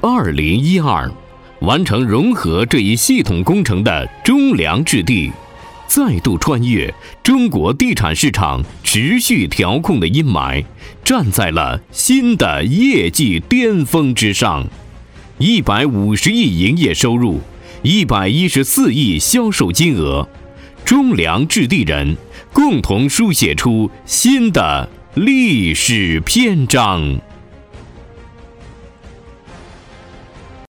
2012，完成融合这一系统工程的中粮置地，再度穿越中国地产市场持续调控的阴霾，站在了新的业绩巅峰之上。150亿营业收入，114亿销售金额，中粮置地人共同书写出新的历史篇章。